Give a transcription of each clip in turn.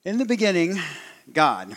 In the beginning, God.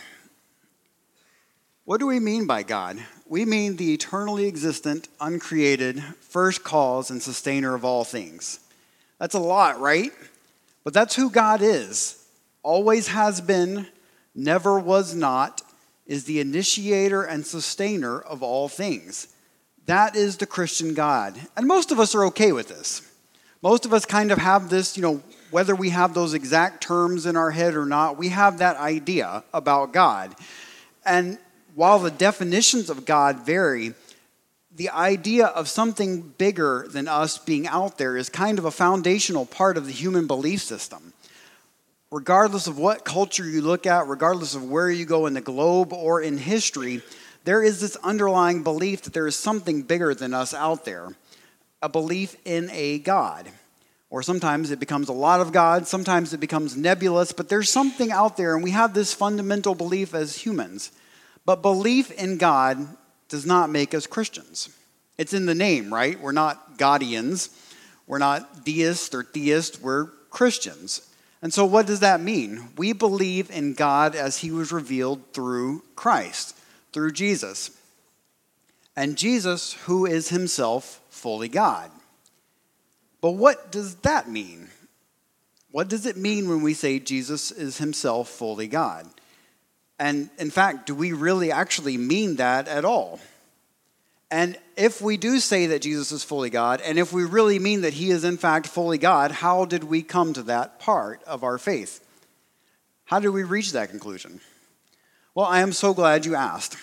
What do we mean by God? We mean the eternally existent, uncreated, first cause and sustainer of all things. That's a lot, right? But that's who God is. Always has been, never was not, is the initiator and sustainer of all things. That is the Christian God. And most of us are okay with this. Most of us kind of have this, whether we have those exact terms in our head or not, we have that idea about God. And while the definitions of God vary, the idea of something bigger than us being out there is kind of a foundational part of the human belief system. Regardless of what culture you look at, regardless of where you go in the globe or in history, there is this underlying belief that there is something bigger than us out there, a belief in a God. Or sometimes it becomes a lot of gods, sometimes it becomes nebulous, but there's something out there, and we have this fundamental belief as humans. But belief in God does not make us Christians. It's in the name, right? We're not Godians. We're not deists or theists. We're Christians. And so what does that mean? We believe in God as he was revealed through Christ, through Jesus. And Jesus, who is himself fully God. But what does that mean? What does it mean when we say Jesus is himself fully God? And in fact, do we really actually mean that at all? And if we do say that Jesus is fully God, and if we really mean that he is in fact fully God, how did we come to that part of our faith? How did we reach that conclusion? Well, I am so glad you asked.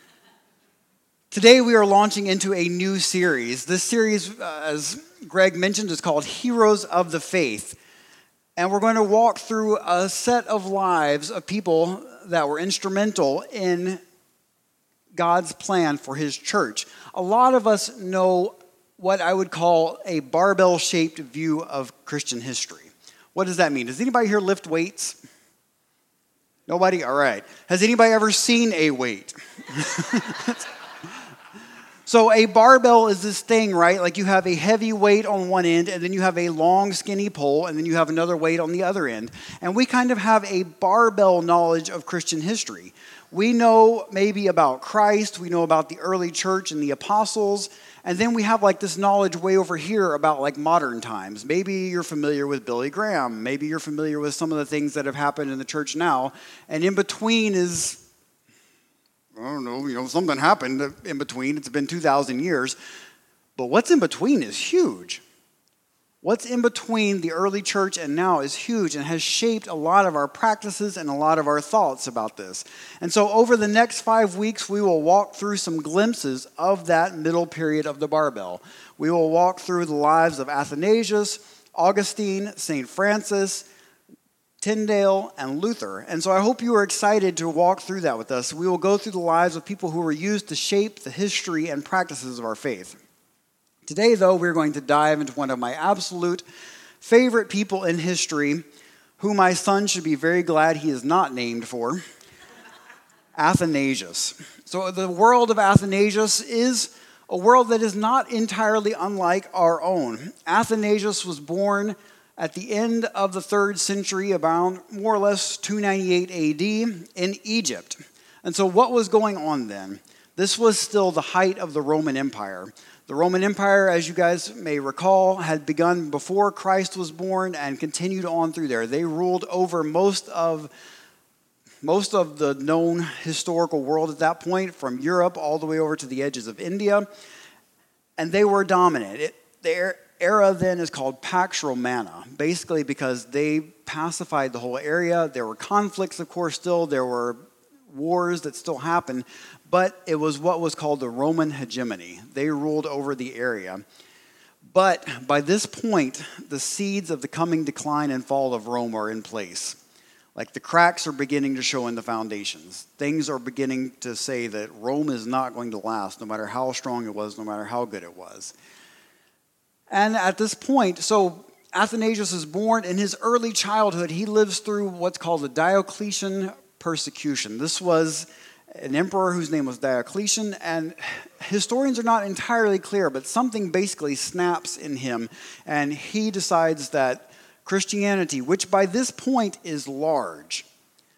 Today we are launching into a new series. This series, as Greg mentioned, is called Heroes of the Faith. And we're going to walk through a set of lives of people that were instrumental in God's plan for his church. A lot of us know what I would call a barbell-shaped view of Christian history. What does that mean? Does anybody here lift weights? Nobody? All right. Has anybody ever seen a weight? So a barbell is this thing, right? Like you have a heavy weight on one end, and then you have a long, skinny pole, and then you have another weight on the other end. And we kind of have a barbell knowledge of Christian history. We know maybe about Christ, we know about the early church and the apostles, and then we have like this knowledge way over here about like modern times. Maybe you're familiar with Billy Graham. Maybe you're familiar with some of the things that have happened in the church now. And in between is, I don't know, something happened in between. It's been 2,000 years. But what's in between is huge. What's in between the early church and now is huge and has shaped a lot of our practices and a lot of our thoughts about this. And so over the next 5 weeks, we will walk through some glimpses of that middle period of the barbell. We will walk through the lives of Athanasius, Augustine, St. Francis, Tyndale, and Luther. And so I hope you are excited to walk through that with us. We will go through the lives of people who were used to shape the history and practices of our faith. Today, though, we're going to dive into one of my absolute favorite people in history, who my son should be very glad he is not named for, Athanasius. So the world of Athanasius is a world that is not entirely unlike our own. Athanasius was born at the end of the 3rd century, about more or less 298 AD, in Egypt. And so what was going on then? This was still the height of the Roman Empire. The Roman Empire, as you guys may recall, had begun before Christ was born and continued on through there. They ruled over most of the known historical world at that point, from Europe all the way over to the edges of India. And they were dominant. Their era then is called Pax Romana, basically because they pacified the whole area. There were conflicts, of course, still. There were wars that still happened, but it was what was called the Roman hegemony. They ruled over the area. But by this point, the seeds of the coming decline and fall of Rome are in place. Like the cracks are beginning to show in the foundations. Things are beginning to say that Rome is not going to last, no matter how strong it was, no matter how good it was. And at this point, so Athanasius is born. In his early childhood, he lives through what's called the Diocletian persecution. This was an emperor whose name was Diocletian, and historians are not entirely clear, but something basically snaps in him, and he decides that Christianity, which by this point is large,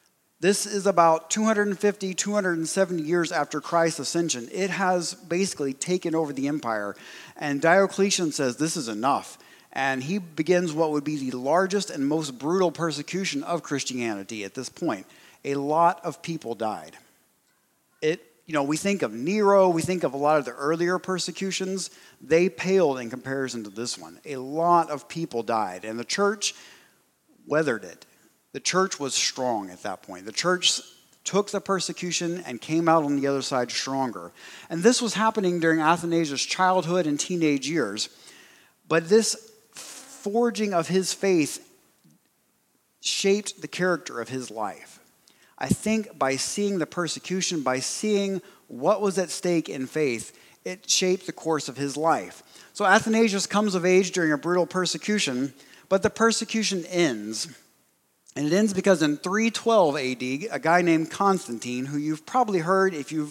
This is about 250, 270 years after Christ's ascension. It has basically taken over the empire. And Diocletian says this is enough. And he begins what would be the largest and most brutal persecution of Christianity at this point. A lot of people died. We think of Nero, we think of a lot of the earlier persecutions. They paled in comparison to this one. A lot of people died, and the church weathered it. The church was strong at that point. The church took the persecution and came out on the other side stronger. And this was happening during Athanasius' childhood and teenage years. But this forging of his faith shaped the character of his life. I think by seeing the persecution, by seeing what was at stake in faith, it shaped the course of his life. So Athanasius comes of age during a brutal persecution, but the persecution ends. And it ends because in 312 AD, a guy named Constantine, who you've probably heard if you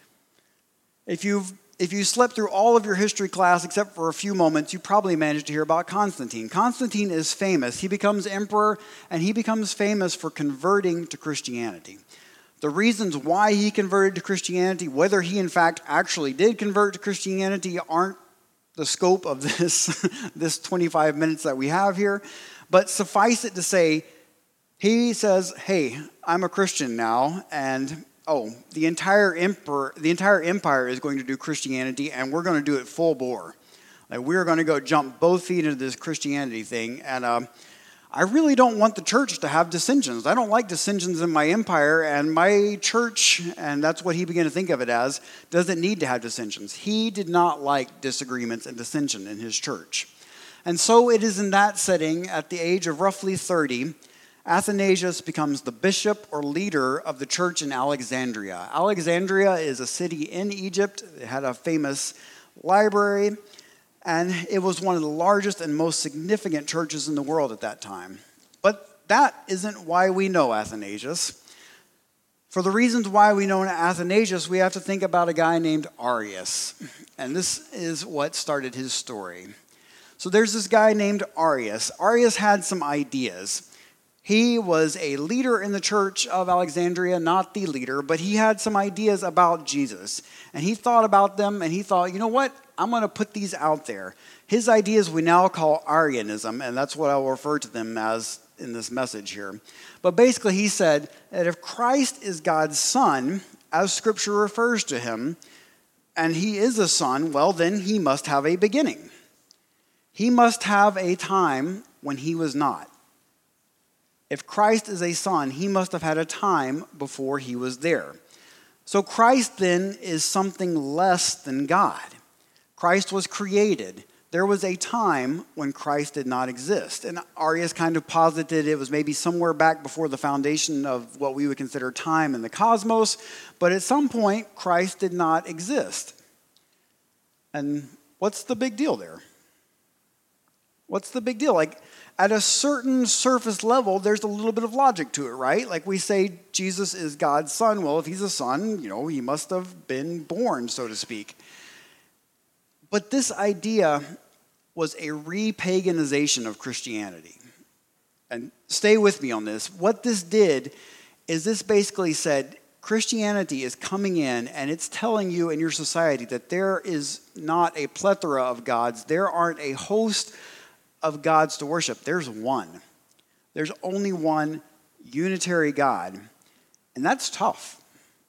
slept through all of your history class except for a few moments, you probably managed to hear about Constantine. Constantine is famous. He becomes emperor, and he becomes famous for converting to Christianity. The reasons why he converted to Christianity, whether he in fact actually did convert to Christianity, aren't the scope of this 25 minutes that we have here. But suffice it to say, he says, hey, I'm a Christian now, and the entire empire is going to do Christianity, and we're going to do it full bore. Like, we're going to go jump both feet into this Christianity thing, and I really don't want the church to have dissensions. I don't like dissensions in my empire, and my church, and that's what he began to think of it as, doesn't need to have dissensions. He did not like disagreements and dissension in his church. And so it is in that setting, at the age of roughly 30, Athanasius becomes the bishop or leader of the church in Alexandria. Alexandria is a city in Egypt. It had a famous library, and it was one of the largest and most significant churches in the world at that time. But that isn't why we know Athanasius. For the reasons why we know Athanasius, we have to think about a guy named Arius. And this is what started his story. So there's this guy named Arius. Arius had some ideas. He was a leader in the church of Alexandria, not the leader, but he had some ideas about Jesus. And he thought about them, and he thought, you know what? I'm going to put these out there. His ideas we now call Arianism, and that's what I will refer to them as in this message here. But basically he said that if Christ is God's son, as Scripture refers to him, and he is a son, well, then he must have a beginning. He must have a time when he was not. If Christ is a son, he must have had a time before he was there. So Christ then is something less than God. Christ was created. There was a time when Christ did not exist. And Arius kind of posited it was maybe somewhere back before the foundation of what we would consider time in the cosmos. But at some point, Christ did not exist. And what's the big deal there? What's the big deal? Like, at a certain surface level, there's a little bit of logic to it, right? Like we say Jesus is God's son. Well, if he's a son, he must have been born, so to speak. But this idea was a repaganization of Christianity. And stay with me on this. What this did is this basically said Christianity is coming in and it's telling you in your society that there is not a plethora of gods. There aren't a host of gods to worship. There's one. There's only one unitary God. And that's tough.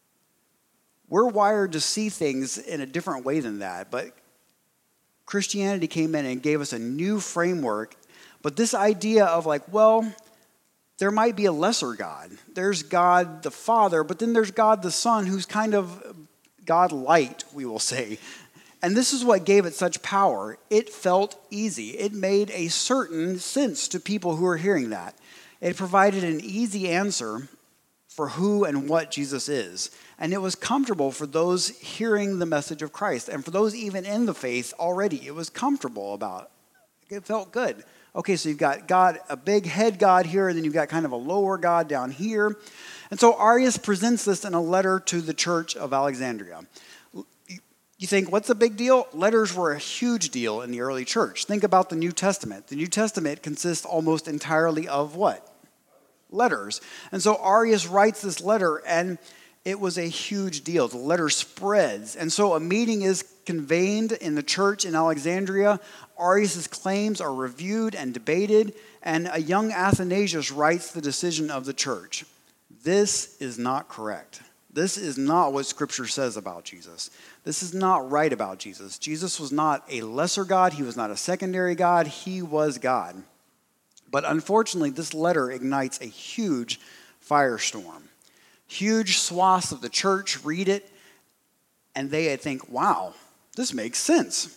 We're wired to see things in a different way than that. But Christianity came in and gave us a new framework. But this idea of there might be a lesser God. There's God the Father, but then there's God the Son, who's kind of God light, we will say. And this is what gave it such power. It felt easy. It made a certain sense to people who were hearing that. It provided an easy answer for who and what Jesus is. And it was comfortable for those hearing the message of Christ. And for those even in the faith already, it was comfortable about it. It felt good. Okay, so you've got God, a big head God here, and then you've got kind of a lower God down here. And so Arius presents this in a letter to the church of Alexandria. You think, what's the big deal? Letters were a huge deal in the early church. Think about the New Testament. The New Testament consists almost entirely of what? letters. And so Arius writes this letter, and it was a huge deal. The letter spreads. And so a meeting is convened in the church in Alexandria. Arius' claims are reviewed and debated, and a young Athanasius writes the decision of the church. This is not correct. This is not what Scripture says about Jesus. This is not right about Jesus. Jesus was not a lesser God. He was not a secondary God. He was God. But unfortunately, this letter ignites a huge firestorm. Huge swaths of the church read it, and they think, wow, this makes sense.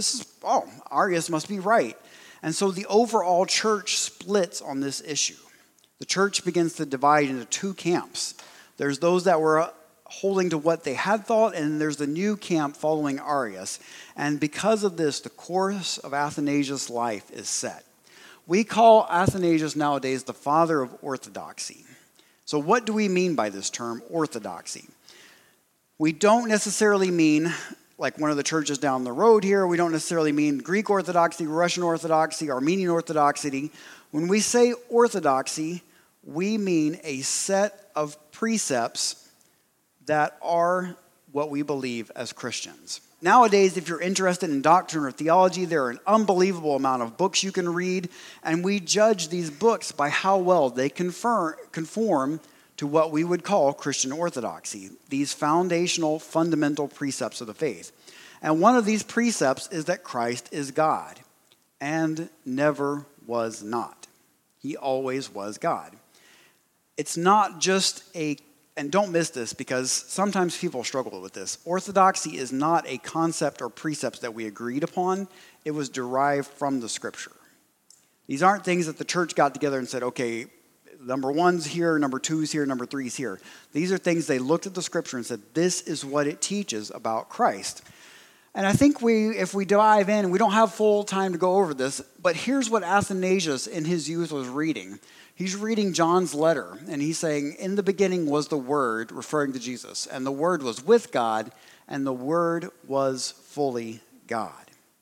Arius must be right. And so the overall church splits on this issue. The church begins to divide into two camps. There's those that were holding to what they had thought, and there's the new camp following Arius. And because of this, the course of Athanasius' life is set. We call Athanasius nowadays the father of orthodoxy. So what do we mean by this term, orthodoxy? We don't necessarily mean, like one of the churches down the road here, we don't necessarily mean Greek Orthodoxy, Russian Orthodoxy, Armenian Orthodoxy. When we say orthodoxy, we mean a set of precepts that are what we believe as Christians. Nowadays, if you're interested in doctrine or theology, there are an unbelievable amount of books you can read, and we judge these books by how well they conform to what we would call Christian orthodoxy, these foundational, fundamental precepts of the faith. And one of these precepts is that Christ is God and never was not. He always was God. It's not just and don't miss this because sometimes people struggle with this. Orthodoxy is not a concept or precepts that we agreed upon. It was derived from the Scripture. These aren't things that the church got together and said, okay, number one's here, number two's here, number three's here. These are things they looked at the Scripture and said, this is what it teaches about Christ. And I think if we dive in, we don't have full time to go over this, but here's what Athanasius in his youth was reading. He's reading John's letter, and he's saying, in the beginning was the Word, referring to Jesus, and the Word was with God, and the Word was fully God.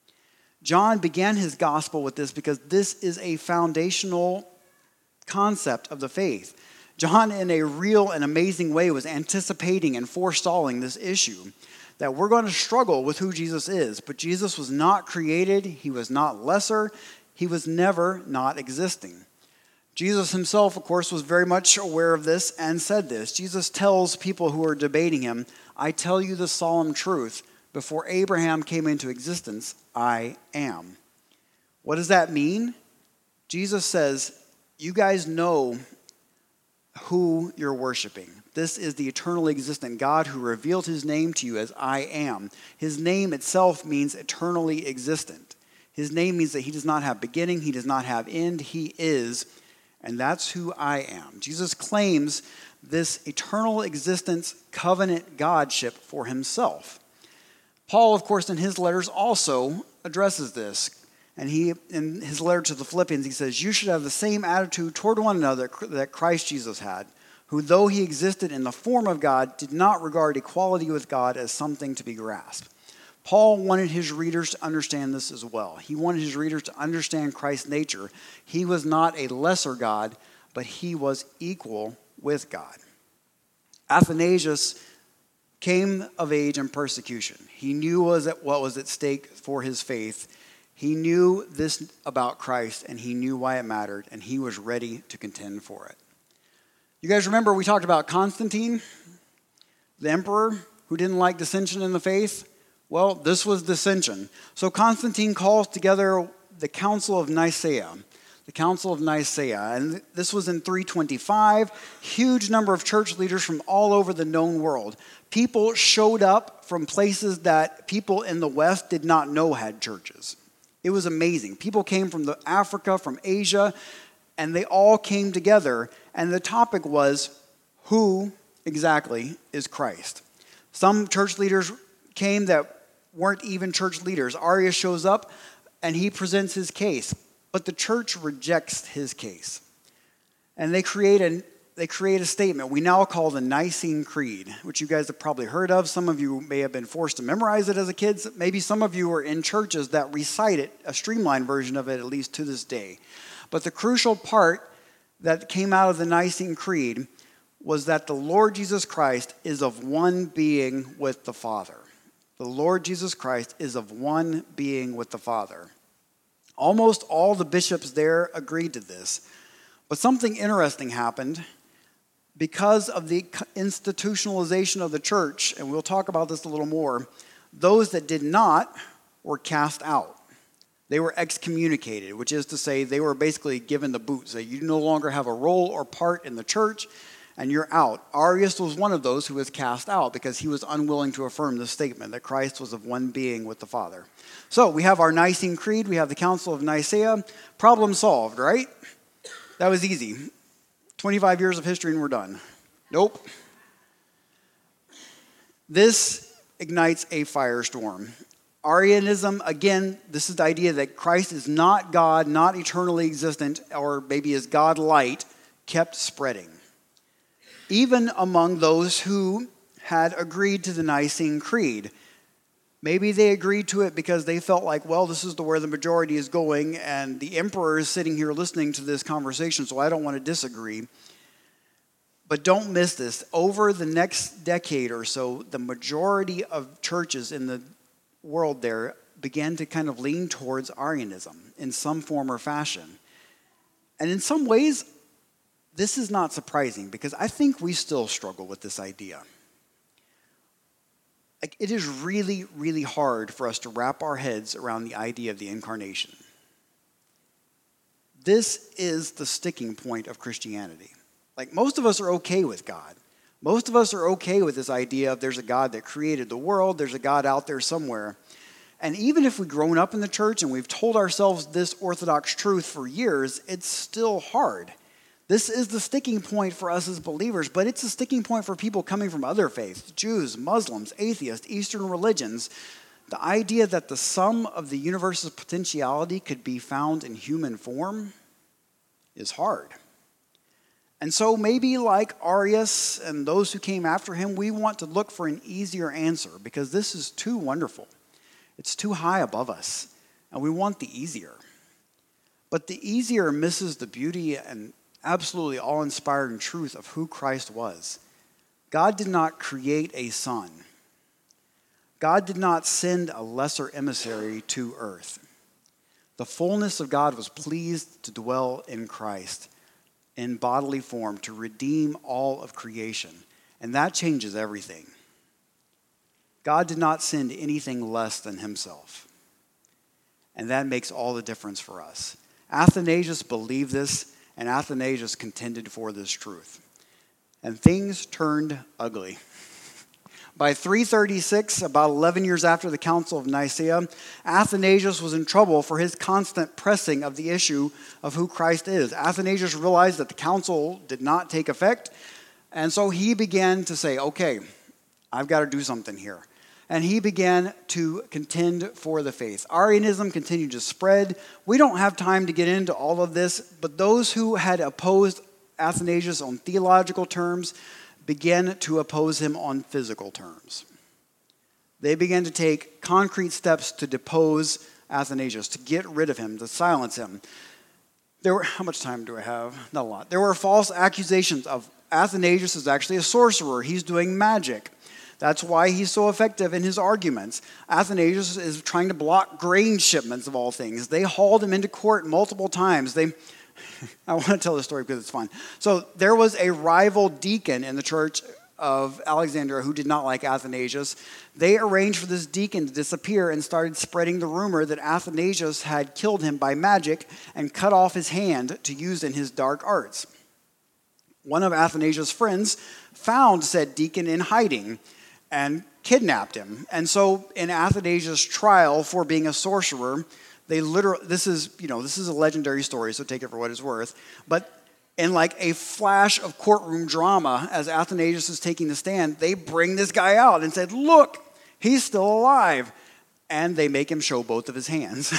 John began his gospel with this because this is a foundational concept of the faith. John, in a real and amazing way, was anticipating and forestalling this issue, that we're going to struggle with who Jesus is. But Jesus was not created. He was not lesser. He was never not existing. Jesus himself, of course, was very much aware of this and said this. Jesus tells people who are debating him, I tell you the solemn truth. Before Abraham came into existence, I am. What does that mean? Jesus says, you guys know who you're worshiping. This is the eternally existent God who revealed his name to you as I am. His name itself means eternally existent. His name means that he does not have beginning, he does not have end, he is, and that's who I am. Jesus claims this eternal existence, covenant godship for himself. Paul, of course, in his letters also addresses this. And in his letter to the Philippians, he says, you should have the same attitude toward one another that Christ Jesus had, who, though he existed in the form of God, did not regard equality with God as something to be grasped. Paul wanted his readers to understand this as well. He wanted his readers to understand Christ's nature. He was not a lesser God, but he was equal with God. Athanasius came of age in persecution. He knew what was at stake for his faith. He knew this about Christ, and he knew why it mattered, and he was ready to contend for it. You guys remember we talked about Constantine, the emperor who didn't like dissension in the faith? Well, this was dissension. So Constantine calls together the Council of Nicaea. The Council of Nicaea. And this was in 325. Huge number of church leaders from all over the known world. People showed up from places that people in the West did not know had churches. It was amazing. People came from Africa, from Asia, and they all came together. And the topic was, who exactly is Christ? Some church leaders came that weren't even church leaders. Arius shows up, and he presents his case. But the church rejects his case. And they create a statement we now call the Nicene Creed, which you guys have probably heard of. Some of you may have been forced to memorize it as a kid. Maybe some of you are in churches that recite it, a streamlined version of it, at least to this day. But the crucial part that came out of the Nicene Creed was that the Lord Jesus Christ is of one being with the Father. The Lord Jesus Christ is of one being with the Father. Almost all the bishops there agreed to this. But something interesting happened because of the institutionalization of the church, and we'll talk about this a little more. Those that did not were cast out. They were excommunicated, which is to say they were basically given the boot. So you no longer have a role or part in the church, and you're out. Arius was one of those who was cast out because he was unwilling to affirm the statement that Christ was of one being with the Father. So we have our Nicene Creed, we have the Council of Nicaea. Problem solved, right? That was easy. 25 years of history and we're done. Nope. This ignites a firestorm. Arianism, again, this is the idea that Christ is not God, not eternally existent, or maybe is God light, kept spreading. Even among those who had agreed to the Nicene Creed. Maybe they agreed to it because they felt like, well, this is where the majority is going, and the emperor is sitting here listening to this conversation, so I don't want to disagree. But don't miss this. Over the next decade or so, the majority of churches in the world there began to kind of lean towards Arianism in some form or fashion. And in some ways, this is not surprising because I think we still struggle with this idea. Like, it is really, really hard for us to wrap our heads around the idea of the incarnation. This is the sticking point of Christianity. Like, most of us are okay with God. Most of us are okay with this idea of there's a God that created the world, there's a God out there somewhere. And even if we've grown up in the church and we've told ourselves this orthodox truth for years, it's still hard. This is the sticking point for us as believers, but it's a sticking point for people coming from other faiths, Jews, Muslims, atheists, Eastern religions. The idea that the sum of the universe's potentiality could be found in human form is hard. And so maybe like Arius and those who came after him, we want to look for an easier answer because this is too wonderful. It's too high above us, and we want the easier. But the easier misses the beauty and absolutely awe-inspiring truth of who Christ was. God did not create a son. God did not send a lesser emissary to earth. The fullness of God was pleased to dwell in Christ in bodily form to redeem all of creation. And that changes everything. God did not send anything less than himself. And that makes all the difference for us. Athanasius believed this, and Athanasius contended for this truth. And things turned ugly. By 336, about 11 years after the Council of Nicaea, Athanasius was in trouble for his constant pressing of the issue of who Christ is. Athanasius realized that the council did not take effect, and so he began to say, okay, I've got to do something here. And he began to contend for the faith. Arianism continued to spread. We don't have time to get into all of this, but those who had opposed Athanasius on theological terms began to oppose him on physical terms. They began to take concrete steps to depose Athanasius, to get rid of him, to silence him. How much time do I have? Not a lot. There were false accusations of Athanasius is actually a sorcerer. He's doing magic. That's why he's so effective in his arguments. Athanasius is trying to block grain shipments of all things. They hauled him into court multiple times. I want to tell this story because it's fun. So there was a rival deacon in the church of Alexandria who did not like Athanasius. They arranged for this deacon to disappear and started spreading the rumor that Athanasius had killed him by magic and cut off his hand to use in his dark arts. One of Athanasius' friends found said deacon in hiding and kidnapped him. And so in Athanasius' trial for being a sorcerer, this is a legendary story, so take it for what it's worth. But in like a flash of courtroom drama, as Athanasius is taking the stand, they bring this guy out and said, look, he's still alive. And they make him show both of his hands.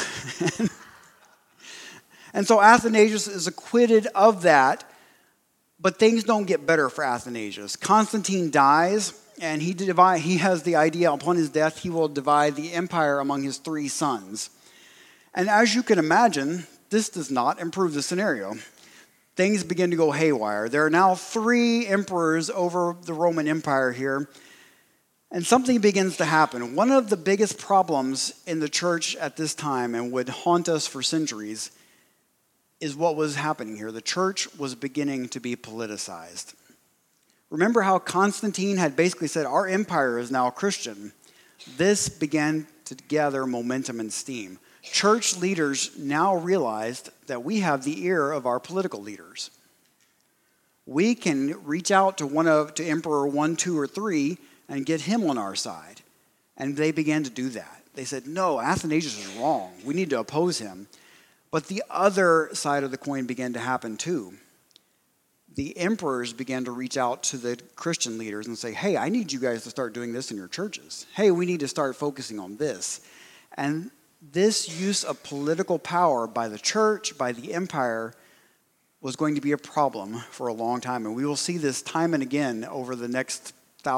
And so Athanasius is acquitted of that, but things don't get better for Athanasius. Constantine dies, and he has the idea upon his death he will divide the empire among his 3 sons. And as you can imagine, this does not improve the scenario. things begin to go haywire. There are now 3 emperors over the Roman Empire here, and something begins to happen. One of the biggest problems in the church at this time, and would haunt us for centuries, is what was happening here. The church was beginning to be politicized. Remember how Constantine had basically said, our empire is now Christian. This began to gather momentum and steam. Church leaders now realized that we have the ear of our political leaders. We can reach out to Emperor 1, 2, or 3 and get him on our side. And they began to do that. They said, no, Athanasius is wrong. We need to oppose him. But the other side of the coin began to happen too. The emperors began to reach out to the Christian leaders and say, hey, I need you guys to start doing this in your churches. Hey, we need to start focusing on this. And this use of political power by the church, by the empire, was going to be a problem for a long time. And we will see this time and again over the next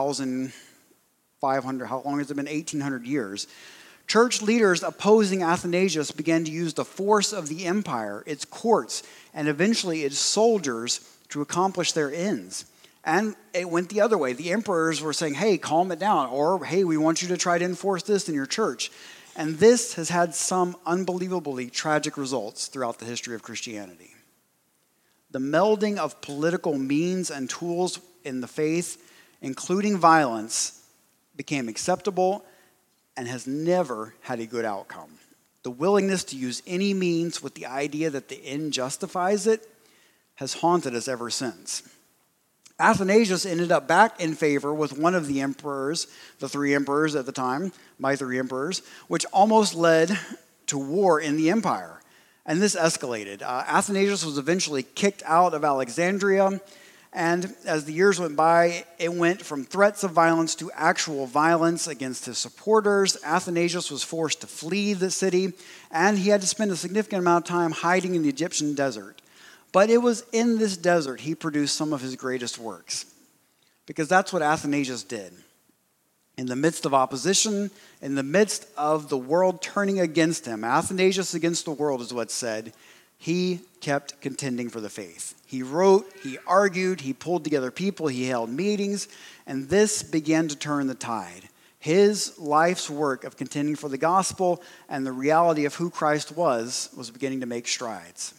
1,500, how long has it been? 1,800 years. Church leaders opposing Athanasius began to use the force of the empire, its courts, and eventually its soldiers to accomplish their ends. And it went the other way. The emperors were saying, hey, calm it down, or hey, we want you to try to enforce this in your church. And this has had some unbelievably tragic results throughout the history of Christianity. The melding of political means and tools in the faith, including violence, became acceptable and has never had a good outcome. The willingness to use any means with the idea that the end justifies it has haunted us ever since. Athanasius ended up back in favor with one of the emperors, the 3 emperors at the time, my 3 emperors, which almost led to war in the empire. And this escalated. Athanasius was eventually kicked out of Alexandria, and as the years went by, it went from threats of violence to actual violence against his supporters. Athanasius was forced to flee the city, and he had to spend a significant amount of time hiding in the Egyptian desert. But it was in this desert he produced some of his greatest works, because that's what Athanasius did. In the midst of opposition, in the midst of the world turning against him, Athanasius against the world is what's said, he kept contending for the faith. He wrote, he argued, he pulled together people, he held meetings, and this began to turn the tide. His life's work of contending for the gospel and the reality of who Christ was beginning to make strides.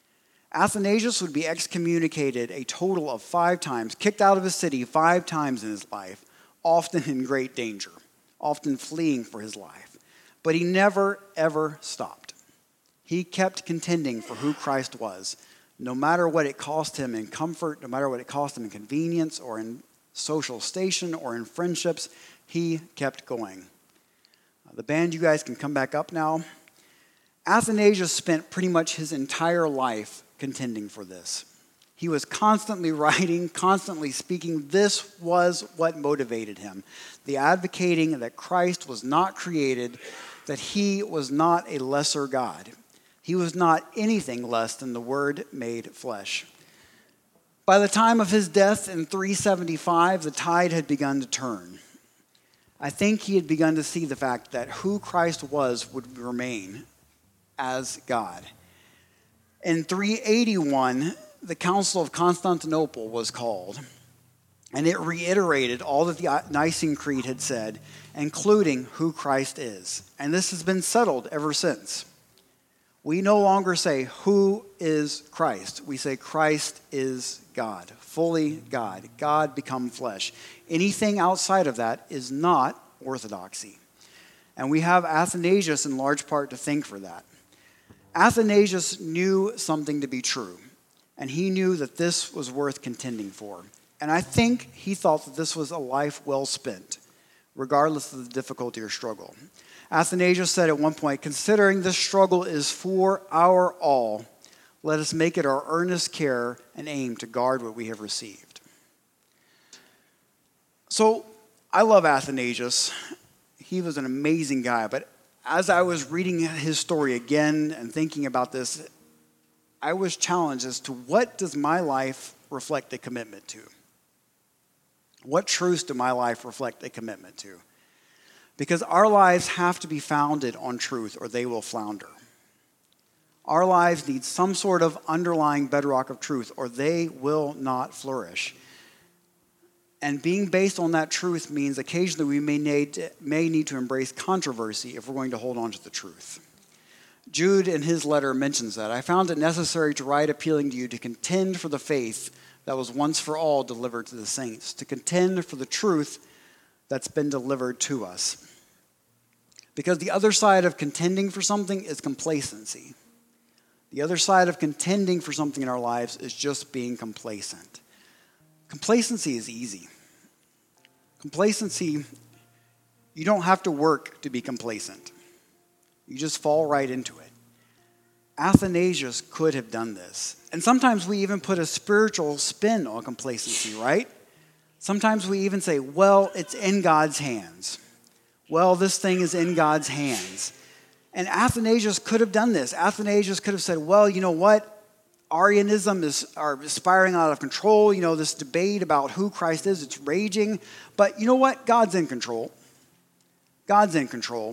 Athanasius would be excommunicated a total of 5 times, kicked out of his city 5 times in his life, often in great danger, often fleeing for his life. But he never, ever stopped. He kept contending for who Christ was, no matter what it cost him in comfort, no matter what it cost him in convenience or in social station or in friendships, he kept going. The band, you guys can come back up now. Athanasius spent pretty much his entire life contending for this. He was constantly writing, constantly speaking. This was what motivated him. The advocating that Christ was not created, that he was not a lesser God. He was not anything less than the Word made flesh. By the time of his death in 375, the tide had begun to turn. I think he had begun to see the fact that who Christ was would remain as God. In 381, the Council of Constantinople was called, and it reiterated all that the Nicene Creed had said, including who Christ is. And this has been settled ever since. We no longer say, who is Christ? We say, Christ is God, fully God, God become flesh. Anything outside of that is not orthodoxy. And we have Athanasius in large part to thank for that. Athanasius knew something to be true, and he knew that this was worth contending for. And I think he thought that this was a life well spent, regardless of the difficulty or struggle. Athanasius said at one point, considering this struggle is for our all, let us make it our earnest care and aim to guard what we have received. So I love Athanasius. He was an amazing guy, but as I was reading his story again and thinking about this, I was challenged as to what does my life reflect a commitment to? What truths do my life reflect a commitment to? Because our lives have to be founded on truth or they will flounder. Our lives need some sort of underlying bedrock of truth, or they will not flourish. And being based on that truth means occasionally we may need to embrace controversy if we're going to hold on to the truth. Jude, in his letter, mentions that. I found it necessary to write appealing to you to contend for the faith that was once for all delivered to the saints, to contend for the truth that's been delivered to us. Because the other side of contending for something is complacency. The other side of contending for something in our lives is just being complacent. Complacency is easy. Complacency, you don't have to work to be complacent. You just fall right into it. Athanasius could have done this. And sometimes we even put a spiritual spin on complacency, right? Sometimes we even say, well, it's in God's hands. Well, this thing is in God's hands. And Athanasius could have done this. Athanasius could have said, well, you know what? Arianism are spiraling out of control. You know, this debate about who Christ is, it's raging. But you know what? God's in control. God's in control.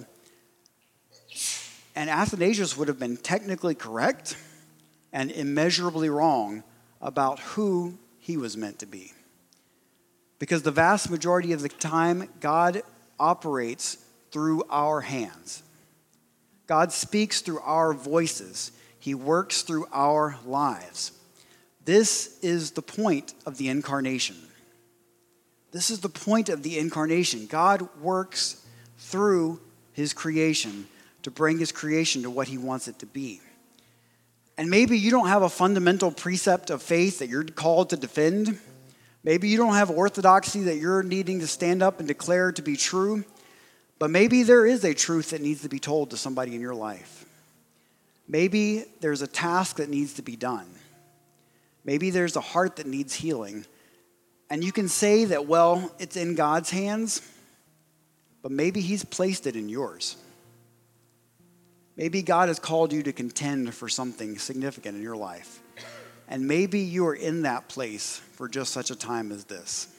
And Athanasius would have been technically correct and immeasurably wrong about who he was meant to be. Because the vast majority of the time, God operates through our hands. God speaks through our voices. He works through our lives. This is the point of the incarnation. This is the point of the incarnation. God works through his creation to bring his creation to what he wants it to be. And maybe you don't have a fundamental precept of faith that you're called to defend. Maybe you don't have orthodoxy that you're needing to stand up and declare to be true. But maybe there is a truth that needs to be told to somebody in your life. Maybe there's a task that needs to be done. Maybe there's a heart that needs healing. And you can say that, well, it's in God's hands, but maybe he's placed it in yours. Maybe God has called you to contend for something significant in your life. And maybe you are in that place for just such a time as this.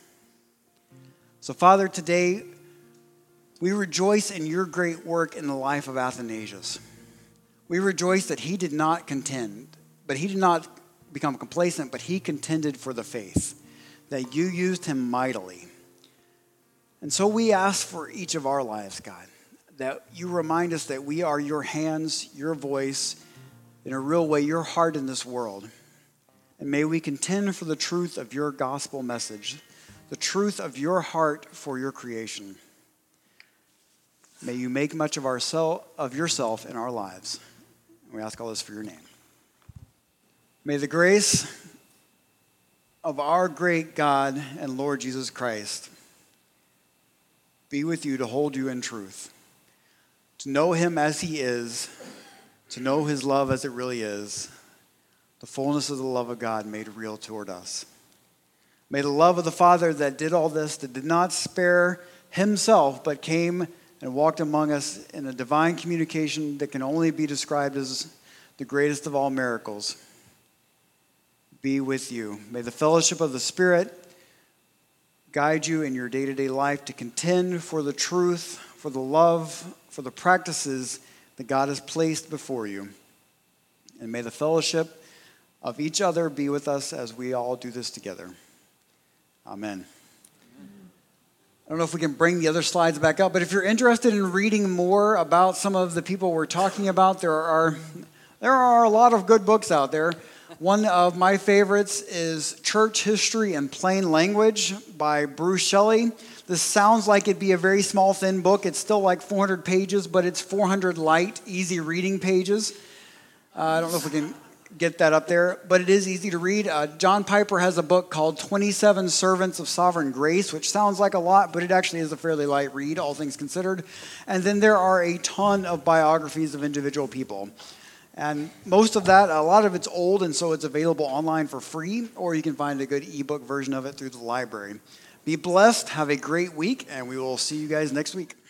So, Father, today, we rejoice in your great work in the life of Athanasius. We rejoice that he did not contend, but he did not become complacent, but he contended for the faith, that you used him mightily. And so we ask for each of our lives, God, that you remind us that we are your hands, your voice, in a real way, your heart in this world. And may we contend for the truth of your gospel message, the truth of your heart for your creation. May you make much of yourself in our lives. We ask all this for your name. May the grace of our great God and Lord Jesus Christ be with you to hold you in truth, to know him as he is, to know his love as it really is, the fullness of the love of God made real toward us. May the love of the Father that did all this, that did not spare himself, but came and walked among us in a divine communication that can only be described as the greatest of all miracles, be with you. May the fellowship of the Spirit guide you in your day-to-day life to contend for the truth, for the love, for the practices that God has placed before you. And may the fellowship of each other be with us as we all do this together. Amen. I don't know if we can bring the other slides back up, but if you're interested in reading more about some of the people we're talking about, there are a lot of good books out there. One of my favorites is Church History in Plain Language by Bruce Shelley. This sounds like it'd be a very small, thin book. It's still like 400 pages, but it's 400 light, easy reading pages. I don't know if we can get that up there, but it is easy to read. John Piper has a book called 27 Servants of Sovereign Grace, which sounds like a lot, but it actually is a fairly light read, all things considered. And then there are a ton of biographies of individual people. And most of that, a lot of it's old, and so it's available online for free, or you can find a good ebook version of it through the library. Be blessed, have a great week, and we will see you guys next week.